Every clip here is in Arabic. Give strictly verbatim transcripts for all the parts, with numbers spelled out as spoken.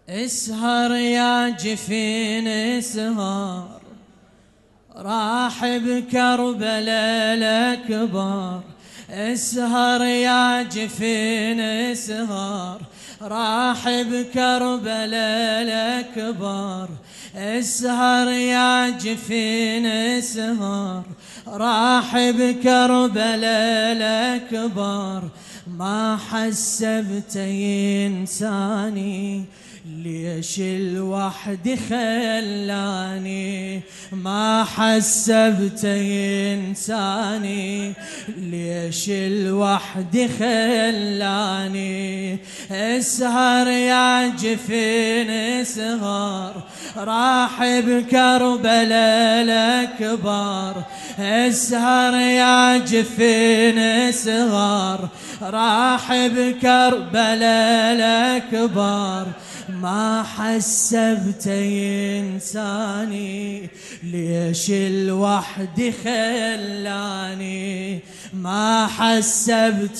اسهر يا جفين اسهر، راح بكربلاء الأكبر. اسهر يا جفين اسهر، راح بكربلاء الأكبر. اسهر يا جفين اسهر، راح بكربلاء الأكبر. ما حسبت إنساني ليش الوحد خلاني، ما حسبت إنساني ليش الوحد خلاني. اسهر يا جفين اسهر، راح بكربلاء الأكبر. اسهر يا جفين اسهر، راح بكربلاء الأكبر. ما حسبت إنساني ليش الوحد خلاني، ما حسبت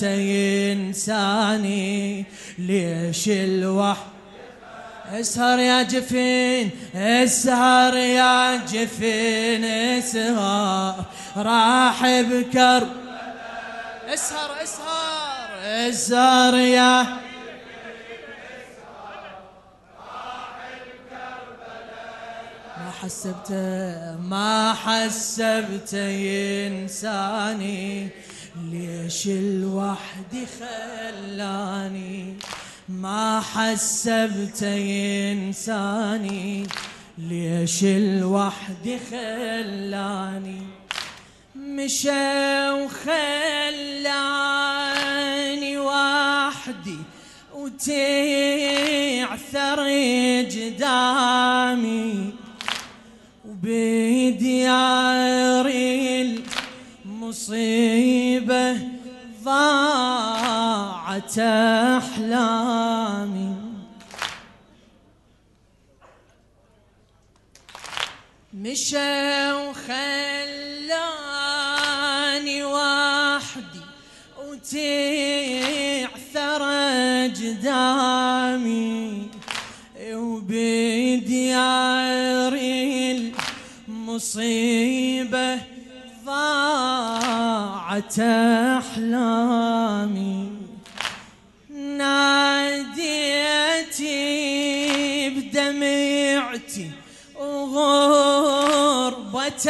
إنساني ليش الوحد. اسهر يا جفين اسهر يا جفين اسهر، راح بكرب. اسهر اسهر اسهر يا ما حسبت ما حسبت إنساني ليش الوحد خلاني، ما حسبت إنساني ليش الوحد خلاني. مشى وخلاني وحدي وتعثر قدامي، وبديار المصيبة ضاعت أحلامي. مشى وخلاني وحدي وتعثر قدامي، وبديار المصيبة ضاعت أحلامي. ناديتي بدمعتي وغربة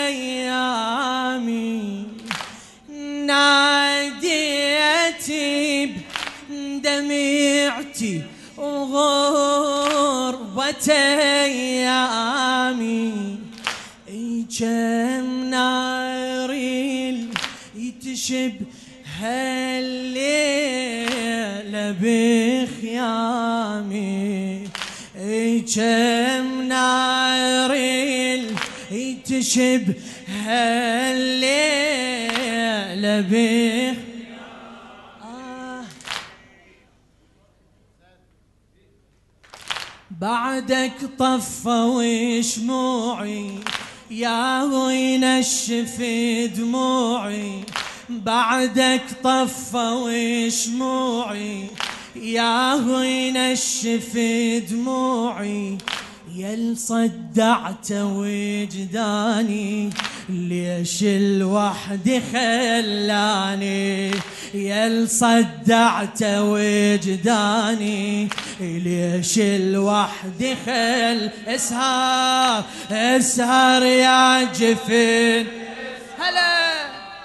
أيامي، ناديتي بدمعتي وغربة أيامي. كم نار يتشب هالليلة بخيامي، كم نار يتشب هالليلة بخيامي. آه بعدك طفوا شموعي يا ينشف دموعي، بعدك طفوا شموعي يا ينشف دموعي. يل صدعت وجداني ليش الوحد خلاني، يل صدعت وجداني ليش الوحد خل. اسهر اسهر يا جفين. هلا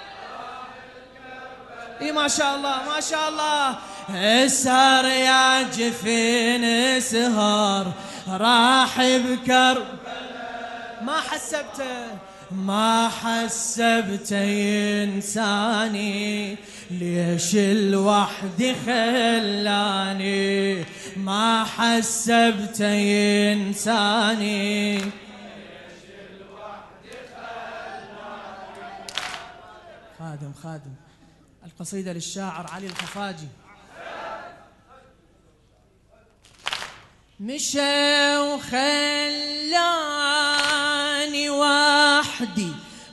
اي ما شاء الله ما شاء الله. اسهر يا جفين اسهر، راح بكرب. ما حسبته ما حسبت إنساني ليش الوحد خلاني، ما حسبت إنساني ليش الوحد خلاني. خادم خادم القصيدة للشاعر علي الخفاجي. مشى وخلاني وحدي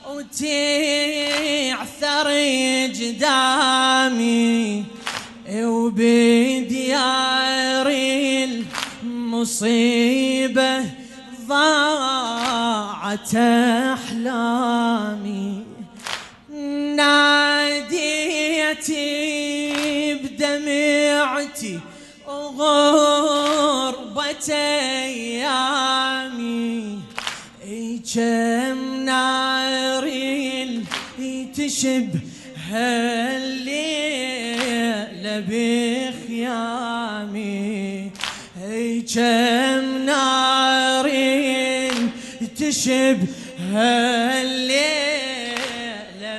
وتعثر قدامي، وبديار مصيبة ضاعت أحلامي، ناديتي بدمعتي وغربة أيامي، كم نار تشبه الليلة بخيامي، كم نار تشبه الليلة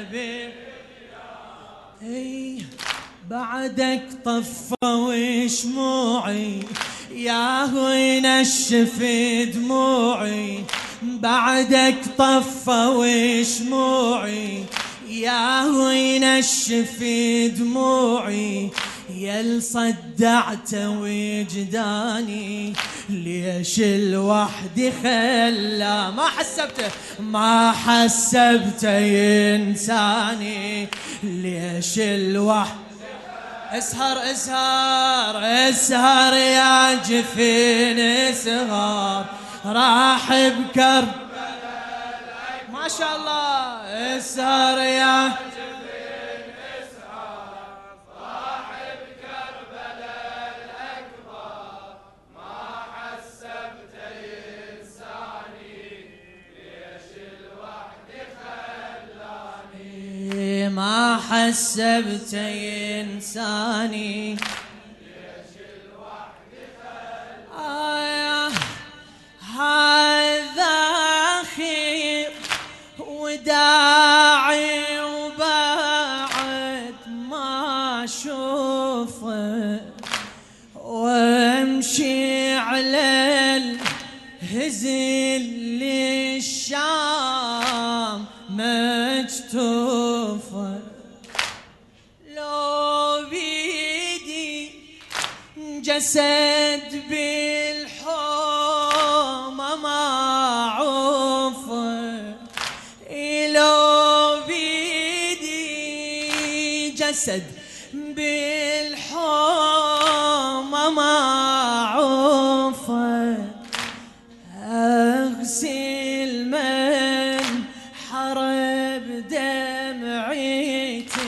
بخيامي، بعدك طفوا شموعي ياهو ينشف دموعي، بعدك طفوا شموعي ياهو ينشف دموعي، يل صدعت وجداني ليش الوحد خلى ما حسبته ما حسبته ينساني، ليش الوحد اسهر اسهر اسهر يا جفين اسهر راح بكرب ما شاء الله، اسهر يا جفين اسهر راح بكربلاء الأكبر، ما حسبت ينساني ليش الوحد خلاني، ما حسبت ينساني ليش الوحد خلاني، هذا خير وداعي وبعد ما اشوفه، وامشي على الهزل للشام مجتوفه، لو بيدي جسد بالحومه ما عوفه، لو بيدي جسد بالحومه ما عوفه، اغسل من حرب دمعتي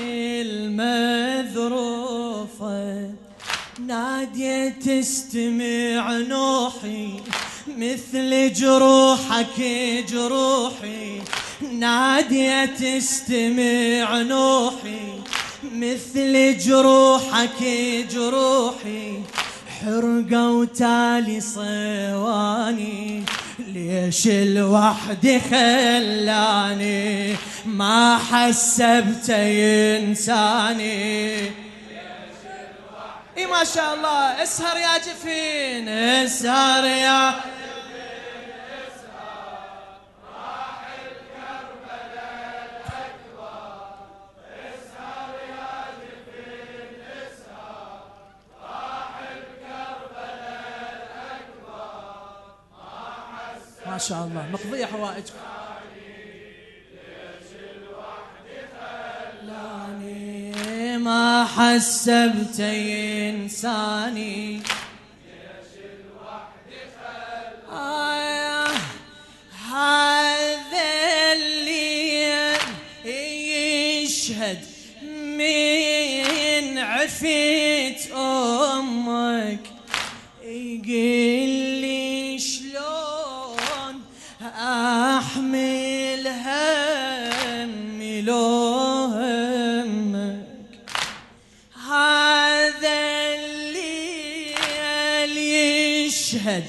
المذروفه، ناديت استمع نوحي مثل جروحك جروحي، ناديت استمع نوحي مثل جروحك جروحي، حرقة وتالي صواني ليش الوحد خلاني، ما حسبت ينساني اي ما شاء الله، اسهر يا جفين اسهر يا جفين اسهر راح الكربلاء الأكبر، اسهر يا جفين اسهر راح الكربلاء الأكبر، ما حسبت ما شاء الله مقضية حوائجكم ليش الوحد خلاني، ما حسبت ينساني ليش الوحد خلاني، هذا الليل يشهد من عفيت أمك، يقول لي شلون أحمل همي لو همك، هذا الليل يشهد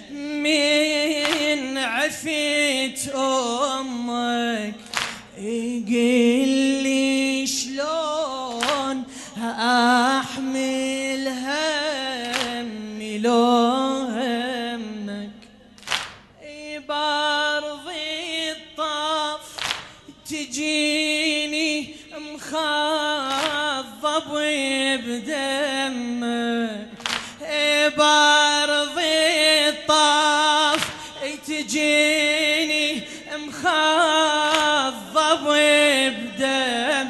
من عفيت أمك، يقول لي شلون أحمل همي لو همك، برضي الطاف تجيني مخضب بدمك، برضي الطاف تجيني مخضب بدم،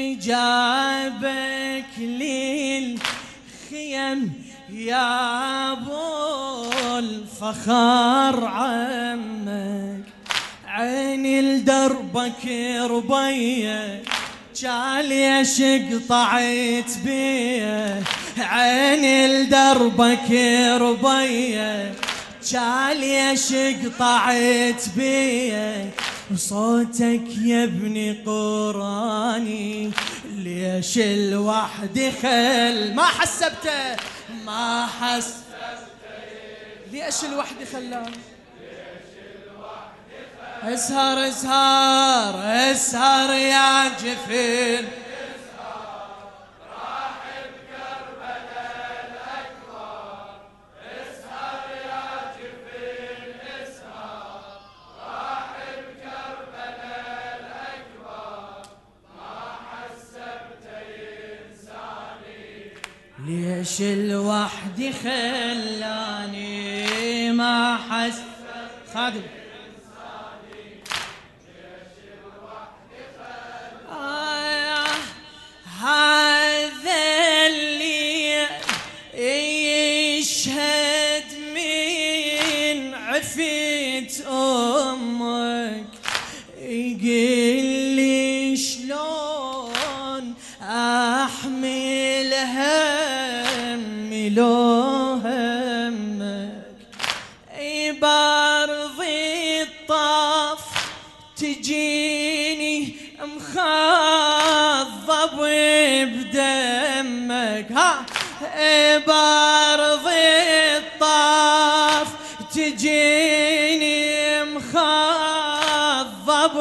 جابك للخيم يا ابو الفخر عمك، عيني لدربك ربيه جال يشق طعيت بيه، عيني لدربك ربيه جال يشق طعيت بيه، وصوتك يا ابني قراني ليش الوحدي خل ما حسبته ما حسبته ليش الوحدي خلاه اسهر اسهر اسهر يا جفين اسهر راحب كربلاء الأكبر اسهر يا جفين اسهر راحب كربلاء الأكبر ما حسبت إنساني ليش الوحدي خلاني ما حس خادم هذا اللي يشهد من عفيت أمك يقول لي شلون أحمل همي لو همك برضي الطاف تجيني مخضب بدمك ها برضي الطاف تجيني مخضب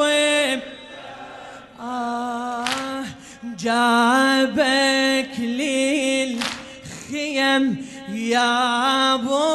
آه جابك للخيم يا ابو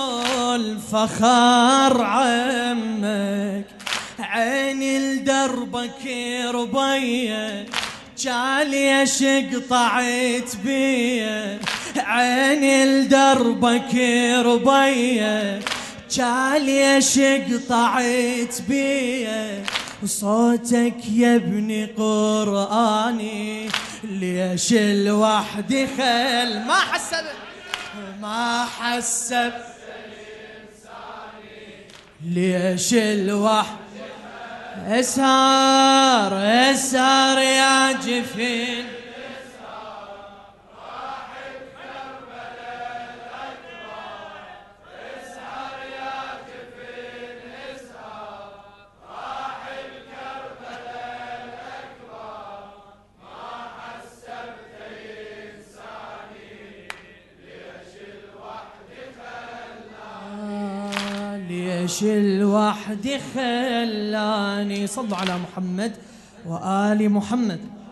الفخر عمك، عيني لدربك ربيه جال يشق طعيت بيه، عيني لدربك ربيه جال يشق طعيت بيه، وصوتك يا ابني قرآني ليش الوحدي خل ما حسب ما حسب ليش الوحدي اسهر اسهر يا جفين اسهر راحب كربلاء الأكبر اسهر يا جفين اسهر راحب كربلاء الأكبر ما حسبت إنساني ليش الوحدي خلاني ليش الوحدي خلاني. صلوا على محمد وآل محمد.